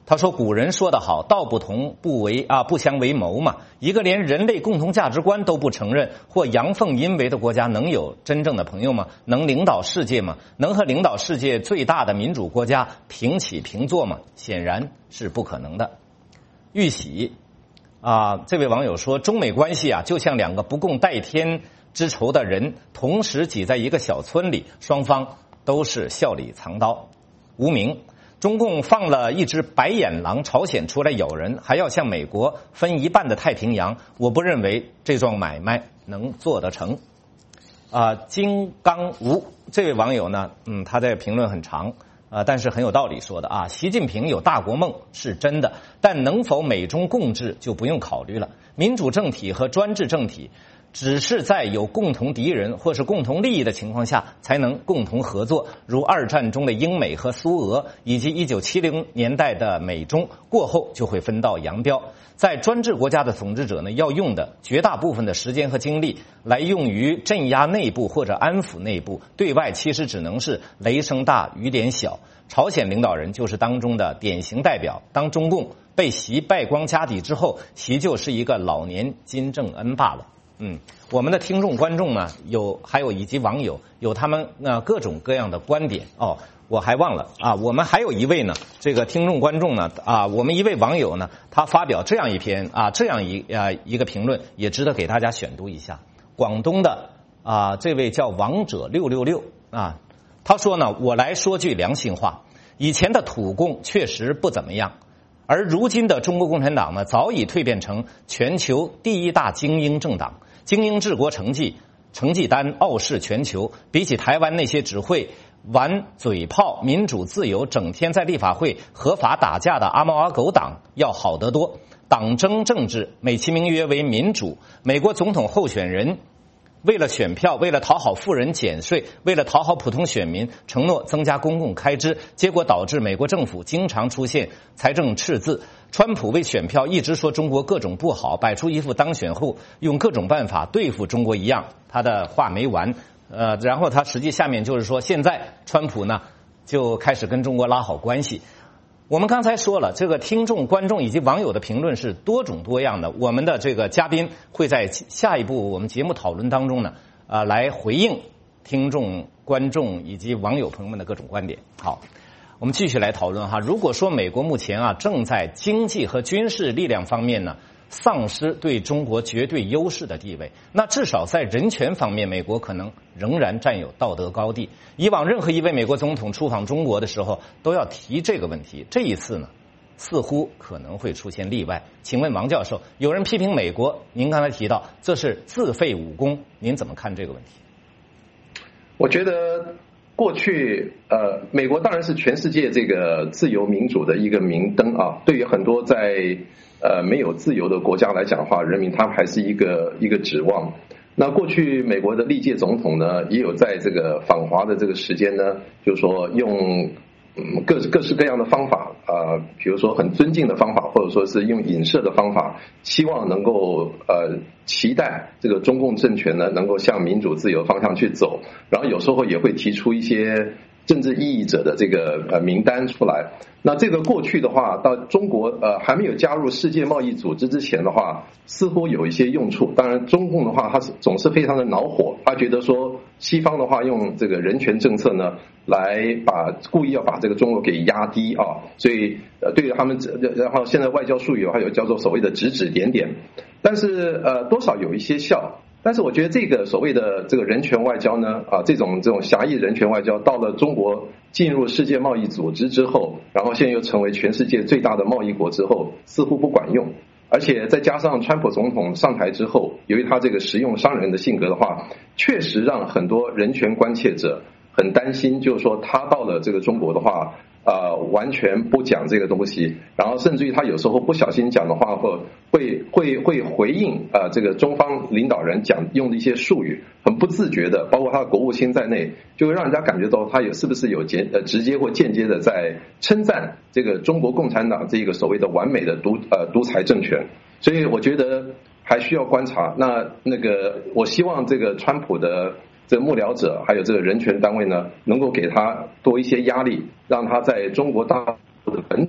他说古人说得好，道不同不相为谋嘛。一个连人类共同价值观都不承认或阳奉阴违的国家，能有真正的朋友吗？能领导世界吗？能和领导世界最大的民主国家平起平坐吗？显然是不可能的。玉玺这位网友说，中美关系就像两个不共戴天之仇的人同时挤在一个小村里，双方都是笑里藏刀。无名，中共放了一只白眼狼朝鲜出来咬人，还要向美国分一半的太平洋，我不认为这桩买卖能做得成。金刚吴这位网友呢，他的评论很长，但是很有道理说的习近平有大国梦是真的，但能否美中共治就不用考虑了。民主政体和专制政体只是在有共同敌人或是共同利益的情况下才能共同合作，如二战中的英美和苏俄，以及1970年代的美中，过后就会分道扬镳。在专制国家的统治者呢，要用的绝大部分的时间和精力来用于镇压内部或者安抚内部，对外其实只能是雷声大雨点小。朝鲜领导人就是当中的典型代表。当中共被习败光家底之后，习就是一个老年金正恩罢了。我们的听众观众呢，还有以及网友有他们各种各样的观点我还忘了我们还有一位呢，这个听众观众呢我们一位网友呢，他发表这样一篇这样一个评论，也值得给大家选读一下。广东的这位叫王者666他说呢，我来说句良心话，以前的土共确实不怎么样，而如今的中国共产党呢，早已蜕变成全球第一大精英政党，精英治国成绩单傲视全球，比起台湾那些只会玩嘴炮、民主自由、整天在立法会合法打架的阿猫阿狗党要好得多。党争政治美其名曰为民主，美国总统候选人为了选票，为了讨好富人减税，为了讨好普通选民，承诺增加公共开支，结果导致美国政府经常出现财政赤字。川普为选票一直说中国各种不好，摆出一副当选后用各种办法对付中国一样。他的话没完，然后他实际下面就是说，现在川普呢就开始跟中国拉好关系。我们刚才说了，这个听众、观众以及网友的评论是多种多样的。我们的这个嘉宾会在下一步我们节目讨论当中呢，来回应听众、观众以及网友朋友们的各种观点。好，我们继续来讨论哈。如果说美国目前正在经济和军事力量方面呢丧失对中国绝对优势的地位，那至少在人权方面，美国可能仍然占有道德高地。以往任何一位美国总统出访中国的时候都要提这个问题，这一次呢似乎可能会出现例外。请问王教授，有人批评美国，您刚才提到这是自废武功，您怎么看这个问题？ 我觉得过去美国当然是全世界这个自由民主的一个明灯对于很多在没有自由的国家来讲的话，人民他们还是一个指望。那过去美国的历届总统呢，也有在这个访华的这个时间呢，就是说用各式各样的方法比如说很尊敬的方法，或者说是用影射的方法，希望能够期待这个中共政权呢能够向民主自由方向去走，然后有时候也会提出一些政治异议者的这个名单出来。那这个过去的话，到中国还没有加入世界贸易组织之前的话，似乎有一些用处。当然中共的话，他总是非常的恼火，他觉得说西方的话用这个人权政策呢来故意要把这个中国给压低所以对于他们，然后现在外交术语还有叫做所谓的指指点点，但是多少有一些效。但是我觉得这个所谓的这个人权外交呢这种狭义人权外交，到了中国进入世界贸易组织之后，然后现在又成为全世界最大的贸易国之后，似乎不管用。而且再加上川普总统上台之后，由于他这个实用商人的性格的话，确实让很多人权关切者很担心，就是说他到了这个中国的话完全不讲这个东西，然后甚至于他有时候不小心讲的话，会回应这个中方领导人用的一些术语，很不自觉的，包括他的国务卿在内，就会让人家感觉到他是不是有直接或间接的在称赞这个中国共产党这个所谓的完美的独裁政权。所以我觉得还需要观察。那个我希望这个川普的这个幕僚者还有这个人权单位呢，能够给他多一些压力，让他在中国大陆的本土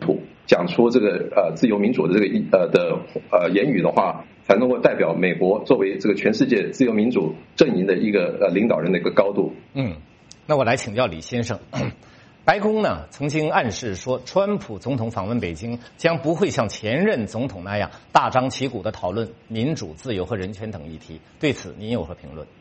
讲出这个自由民主的这个言语的话，才能够代表美国作为这个全世界自由民主阵营的一个领导人的一个高度。 那我来请教李先生。白宫呢曾经暗示说，川普总统访问北京将不会像前任总统那样大张旗鼓地讨论民主、自由和人权等议题。对此您有何评论？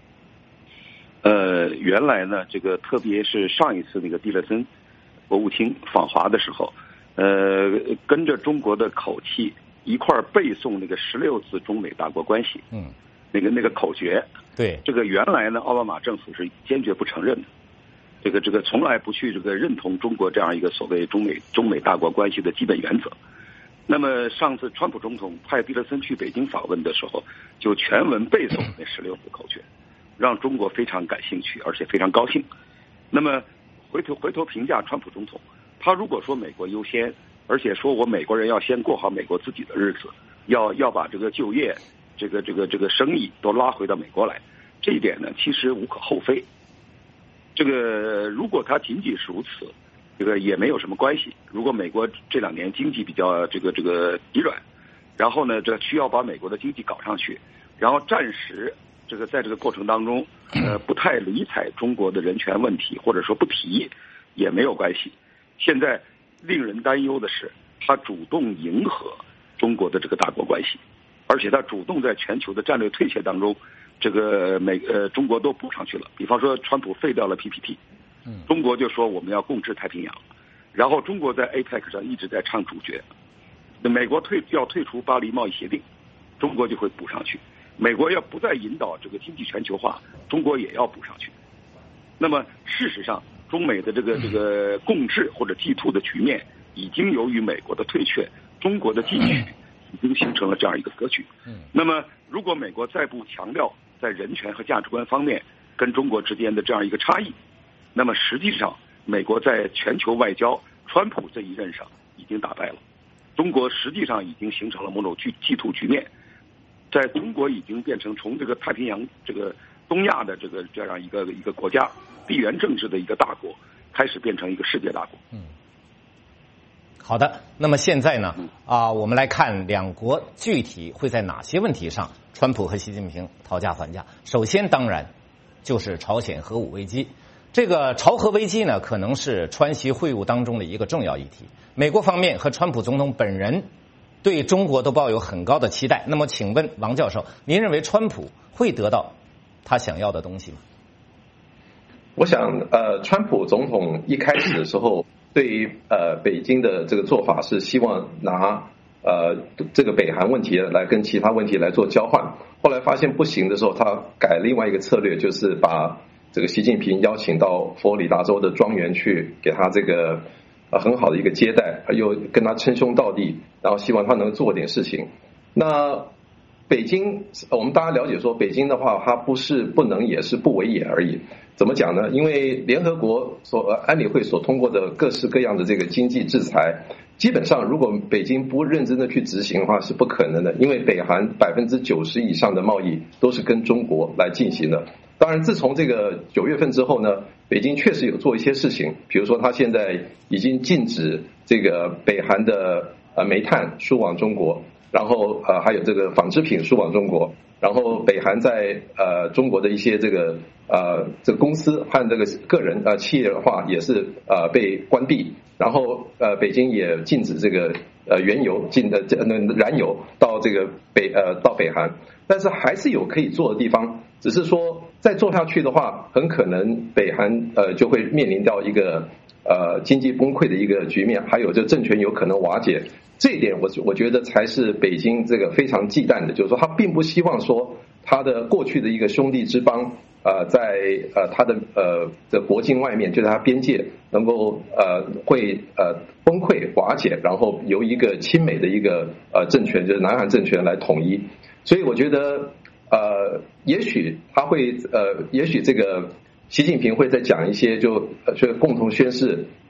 原来呢，这个特别是上一次那个蒂勒森国务卿访华的时候，跟着中国的口气一块儿背诵那个16字中美大国关系，那个口诀。 对， 这个原来呢，奥巴马政府是坚决不承认的。这个从来不去这个认同中国这样一个所谓中美大国关系的基本原则。那么上次川普总统派蒂勒森去北京访问的时候，就全文背诵那16字口诀，让中国非常感兴趣，而且非常高兴。那么回头评价川普总统，他如果说美国优先，而且说我美国人要先过好美国自己的日子，要把这个就业、这个生意都拉回到美国来，这一点呢其实无可厚非。这个如果他仅仅是如此，这个也没有什么关系。如果美国这2年经济比较这个疲软，然后呢，这需要把美国的经济搞上去，然后暂时在这个过程当中，不太理睬中国的人权问题，或者说不提，也没有关系。现在令人担忧的是，他主动迎合中国的这个大国关系，而且他主动在全球的战略退却当中，这个中国都补上去了。比方说，川普废掉了 PPT， 中国就说我们要共治太平洋，然后中国在 APEC 上一直在唱主角。美国要退出巴黎贸易协定，中国就会补上去。美国要不再引导这个经济全球化，中国也要补上去。那么事实上，中美的这个共治或者G2的局面，已经由于美国的退却，中国的进取，已经形成了这样一个格局。那么如果美国再不强调在人权和价值观方面跟中国之间的这样一个差异，那么实际上美国在全球外交川普这一任上已经打败了，中国实际上已经形成了某种G2局面，在中国已经变成从这个太平洋这个东亚的这样一个国家，地缘政治的一个大国，开始变成一个世界大国。 好的，那么现在呢我们来看两国具体会在哪些问题上川普和习近平讨价还价。首先当然就是朝鲜核武危机。这个朝核危机呢，可能是川习会晤当中的一个重要议题。美国方面和川普总统本人对中国都抱有很高的期待。那么请问王教授，您认为川普会得到他想要的东西吗？ 我想川普总统一开始的时候对于北京的这个做法是希望拿这个北韩问题来跟其他问题来做交换，后来发现不行的时候，他改另外一个策略，就是把这个习近平邀请到佛罗里达州的庄园去，给他这个很好的一个接待，又跟他称兄道弟，然后希望他能做点事情。那北京我们大家了解说，北京的话它不是不能也是不为也而已。怎么讲呢？因为联合国安理会所通过的各式各样的这个经济制裁，基本上如果北京不认真的去执行的话是不可能的，因为北韩90%以上的贸易都是跟中国来进行的。当然自从这个9月份之后呢，北京确实有做一些事情，比如说他现在已经禁止这个北韩的煤炭输往中国，然后还有这个纺织品输往中国，然后北韩在中国的一些这个公司和这个个人企业的话也是被关闭，然后北京也禁止这个原油燃油到这个到北韩，但是还是有可以做的地方，只是说再做下去的话，很可能北韩就会面临到一个经济崩溃的一个局面，还有这政权有可能瓦解。这一点我觉得才是北京这个非常忌惮的，就是说他并不希望说他的过去的一个兄弟之邦在他的国境外面，就是他边界能够会崩溃瓦解，然后由一个亲美的一个政权，就是南韩政权来统一。所以我觉得也许他会也许这个习近平会再讲一些就共同宣誓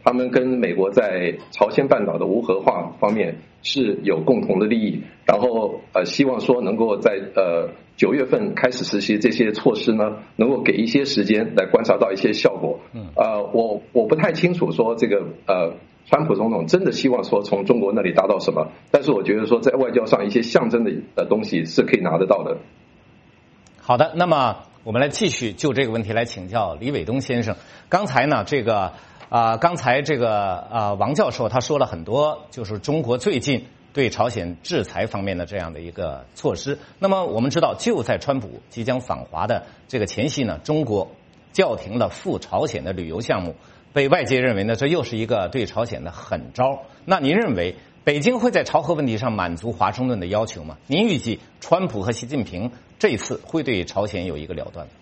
他们跟美国在朝鲜半岛的无核化方面是有共同的利益，然后希望说能够在9月份开始实施这些措施呢，能够给一些时间来观察到一些效果。我不太清楚说这个川普总统真的希望说从中国那里达到什么，但是我觉得说在外交上一些象征的东西是可以拿得到的。 好的，那么我们来继续就这个问题来请教李伟东先生。刚才呢，王教授他说了很多，就是中国最近对朝鲜制裁方面的这样的一个措施。那么我们知道，就在川普即将访华的这个前夕呢，中国叫停了赴朝鲜的旅游项目，被外界认为呢，这又是一个对朝鲜的狠招。那您认为北京会在朝核问题上满足华盛顿的要求吗？您预计川普和习近平这一次会对朝鲜有一个了断吗？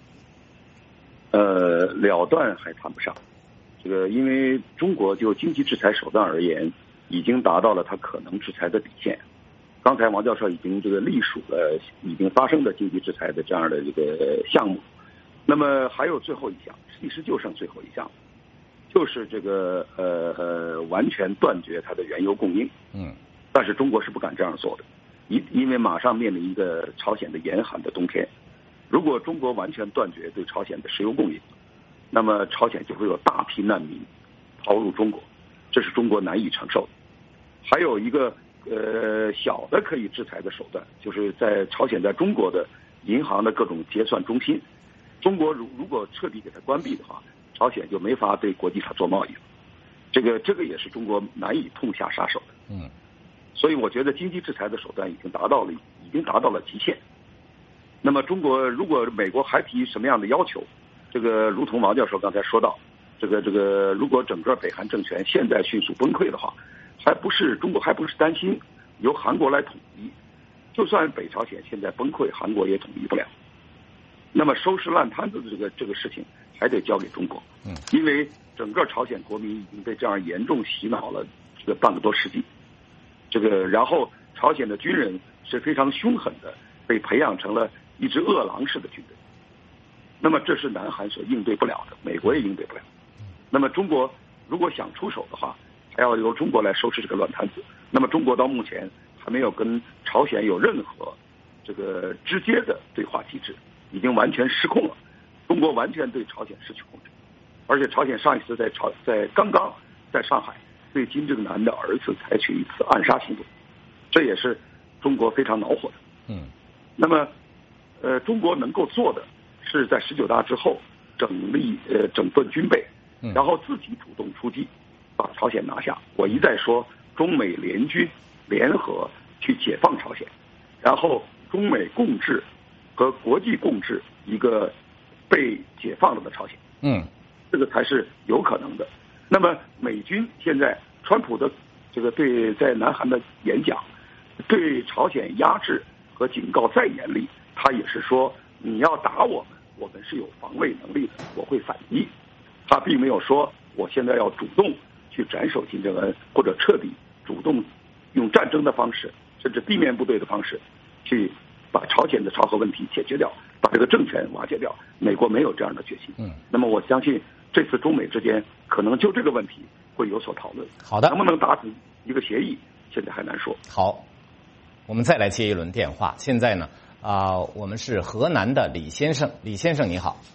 了断还谈不上。这个因为中国就经济制裁手段而言，已经达到了它可能制裁的底线。刚才王教授已经隶属了已经发生的经济制裁的这样的这个项目。那么还有最后一项，其实就剩最后一项，就是这个完全断绝它的原油供应。但是中国是不敢这样做的，因为马上面临一个朝鲜的严寒的冬天。如果中国完全断绝对朝鲜的石油供应，那么朝鲜就会有大批难民逃入中国，这是中国难以承受的。还有一个小的可以制裁的手段，就是在朝鲜在中国的银行的各种结算中心，中国如果彻底给它关闭的话，朝鲜就没法对国际上做贸易了。这个也是中国难以痛下杀手的。所以我觉得经济制裁的手段已经达到了极限。那么中国如果美国还提什么样的要求，这个如同王教授刚才说到，这个如果整个北韩政权现在迅速崩溃的话，中国还不是担心由韩国来统一，就算北朝鲜现在崩溃，韩国也统一不了。那么收拾烂摊子的这个事情还得交给中国，因为整个朝鲜国民已经被这样严重洗脑了这个半个多世纪。然后朝鲜的军人是非常凶狠的，被培养成了一支饿狼式的军队。那么这是南韩所应对不了的，美国也应对不了。那么中国如果想出手的话，还要由中国来收拾这个乱摊子。那么中国到目前还没有跟朝鲜有任何这个直接的对话机制，已经完全失控了。中国完全对朝鲜失去控制，而且朝鲜上一次刚刚在上海对金正男的儿子采取一次暗杀行动，这也是中国非常恼火的。那么中国能够做的是在19大之后整顿军备，然后自己主动出击，把朝鲜拿下。我一再说中美联军联合去解放朝鲜，然后中美共治和国际共治一个被解放了的朝鲜。这个才是有可能的。那么美军现在川普的这个在南韩的演讲，对朝鲜压制和警告再严厉，他也是说你要打我们，我们是有防卫能力的，我会反击。他并没有说我现在要主动去斩首金正恩，或者彻底主动用战争的方式，甚至地面部队的方式去把朝鲜的朝核问题解决掉，把这个政权瓦解掉。美国没有这样的决心。那么我相信这次中美之间可能就这个问题会有所讨论。 好的， 能不能达成一个协议，现在还难说。 好，我们再来接一轮电话。现在呢，我们是河南的李先生，李先生你好。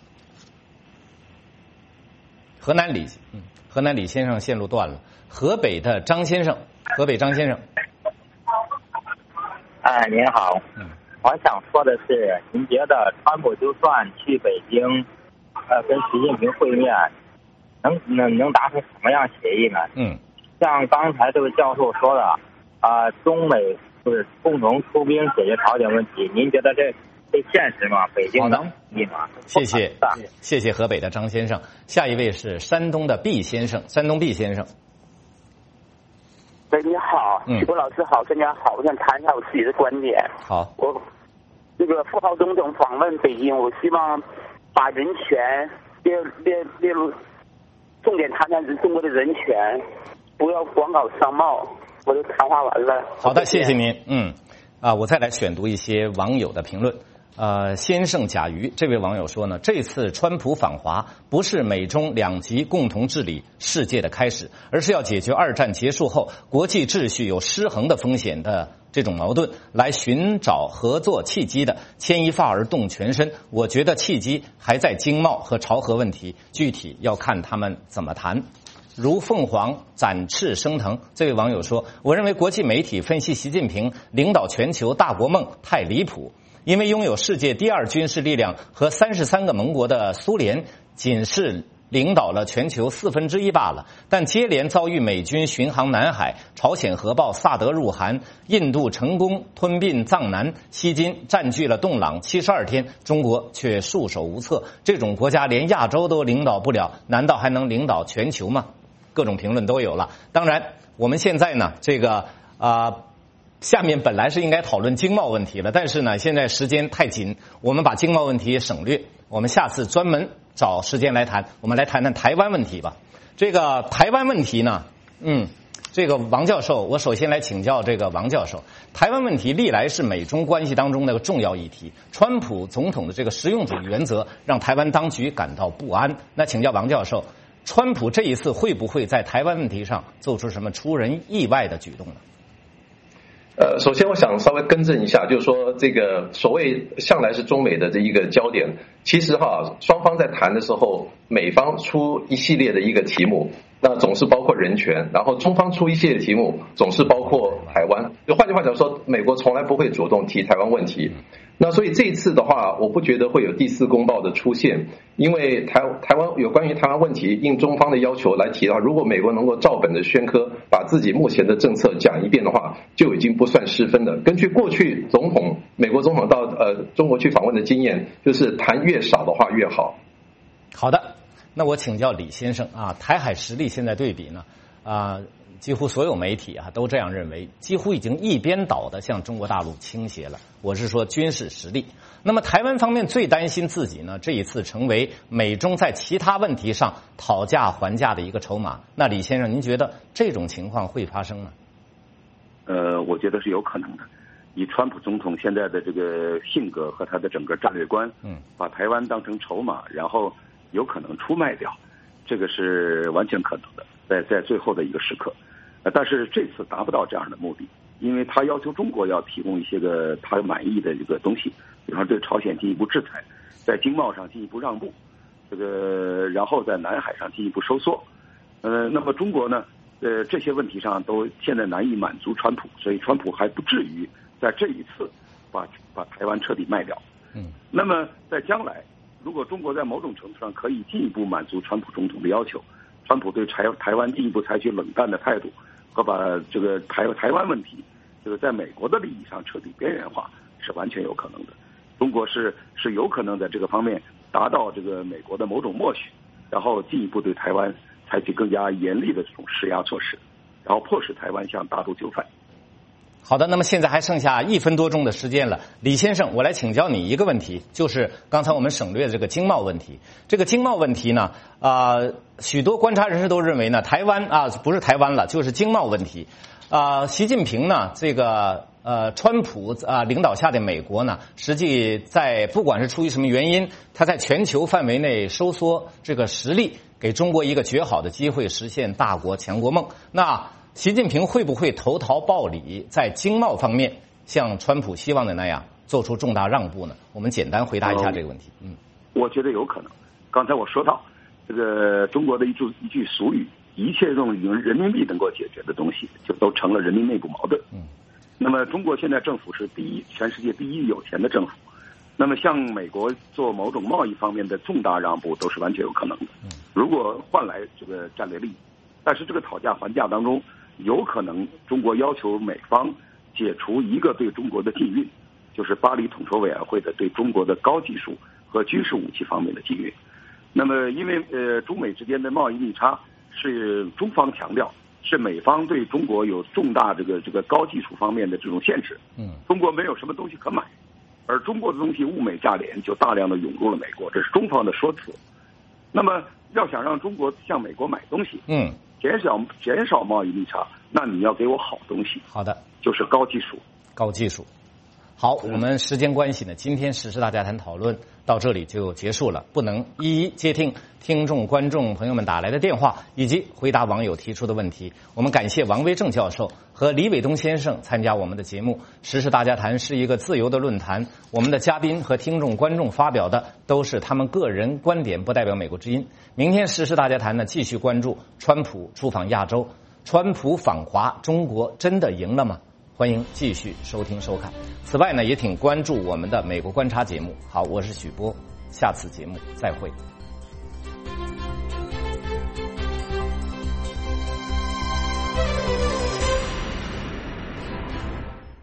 河南李先生线路断了。河北的张先生，张先生。 您好。我想说的是，您觉得川普就算去北京，跟习近平会面，能达成什么样协议呢？像刚才这位教授说的，中美就是共同出兵解决朝鲜问题，您觉得这现实吗？北京能同意吗？ 谢谢河北的张先生。下一位是山东的毕先生， 喂，你好，许波老师好，大家好，我想谈一下我自己的观点。 好， 我这个傅浩总统访问北京，我希望把人权列入重点，谈谈中国的人权，不要广搞商贸。我的谈话完了。 好的，谢谢您。我再来选读一些网友的评论。 先生甲鱼这位网友说呢，这次川普访华不是美中两极共同治理世界的开始，而是要解决二战结束后国际秩序有失衡的风险的这种矛盾，来寻找合作契机的，牵一发而动全身。我觉得契机还在经贸和朝核问题，具体要看他们怎么谈。如凤凰展翅升腾这位网友说，我认为国际媒体分析习近平领导全球大国梦太离谱，因为拥有世界第2军事力量和33个盟国的苏联仅是领导了全球1/4罢了，但接连遭遇美军巡航南海、朝鲜核爆、萨德入韩、印度成功吞并藏南、西金占据了洞朗72天，中国却束手无策。这种国家连亚洲都领导不了，难道还能领导全球吗？各种评论都有了。当然我们现在呢下面本来是应该讨论经贸问题了，但是呢现在时间太紧，我们把经贸问题省略，我们下次专门找时间来谈。我们来谈谈台湾问题吧。这个台湾问题呢这个王教授，我首先来请教这个王教授，台湾问题历来是美中关系当中的重要议题，川普总统的这个实用主义原则让台湾当局感到不安。那请教王教授，川普这一次会不会在台湾问题上做出什么出人意外的举动呢？ 首先我想稍微更正一下，就是说这个所谓向来是中美的这一个焦点，其实双方在谈的时候，美方出一系列的一个题目，那总是包括人权，然后中方出一系列题目，总是包括台湾。就换句话讲说，美国从来不会主动提台湾问题。那所以这一次的话，我不觉得会有第4公报的出现，因为台湾有关于台湾问题应中方的要求来提的话，如果美国能够照本的宣科，把自己目前的政策讲一遍的话，就已经不算失分了。根据过去美国总统到中国去访问的经验，就是谈越少的话越好。 好的，那我请教李先生啊，台海实力现在对比呢几乎所有媒体都这样认为，几乎已经一边倒的向中国大陆倾斜了。我是说军事实力。那么台湾方面最担心自己呢这一次成为美中在其他问题上讨价还价的一个筹码。那李先生，您觉得这种情况会发生吗？ 我觉得是有可能的。以川普总统现在的这个性格和他的整个战略观，把台湾当成筹码，然后有可能出卖掉，这个是完全可能的，在最后的一个时刻。但是这次达不到这样的目的，因为他要求中国要提供一些个他满意的这个东西，比方对朝鲜进一步制裁，在经贸上进一步让步，然后在南海上进一步收缩。那么中国呢，这些问题上都现在难以满足川普，所以川普还不至于在这一次把台湾彻底卖掉。那么在将来，如果中国在某种程度上可以进一步满足川普总统的要求，川普对台湾进一步采取冷淡的态度，和把这个台湾问题在美国的利益上彻底边缘化，是完全有可能的。中国是有可能在这个方面达到这个美国的某种默许，然后进一步对台湾采取更加严厉的这种施压措施，然后迫使台湾向大陆就范。 好的，那么现在还剩下1分多钟的时间了，李先生，我来请教你一个问题，就是刚才我们省略的这个经贸问题。这个经贸问题呢，许多观察人士都认为呢，台湾不是台湾了，就是经贸问题。习近平呢，这个川普领导下的美国呢，实际在不管是出于什么原因，他在全球范围内收缩这个实力，给中国一个绝好的机会，实现大国强国梦。那习近平会不会投桃报李，在经贸方面像川普希望的那样做出重大让步呢？我们简单回答一下这个问题。 我觉得有可能。刚才我说到这个中国的一句俗语，一切用人民币能够解决的东西，就都成了人民内部矛盾。那么中国现在政府是全世界第一有钱的政府，那么向美国做某种贸易方面的重大让步都是完全有可能的。如果换来这个战略利益，但是这个讨价还价当中，有可能中国要求美方解除一个对中国的禁运，就是巴黎统筹委员会的对中国的高技术和军事武器方面的禁运。那么因为中美之间的贸易逆差是中方强调，是美方对中国有重大这个高技术方面的这种限制。中国没有什么东西可买，而中国的东西物美价廉，就大量的涌入了美国，这是中方的说辞。那么要想让中国向美国买东西，减少贸易逆差，那你要给我好东西。 好的， 就是高技术。 好，我们时间关系呢，今天时事大家谈讨论到这里就结束了，不能一一接听听众观众朋友们打来的电话以及回答网友提出的问题。我们感谢王威正教授和李伟东先生参加我们的节目。时事大家谈是一个自由的论坛，我们的嘉宾和听众观众发表的都是他们个人观点，不代表美国之音。明天时事大家谈呢，继续关注川普出访亚洲，川普访华，中国真的赢了吗？欢迎继续收听收看。此外呢，也请关注我们的美国观察节目。好，我是许波，下次节目再会。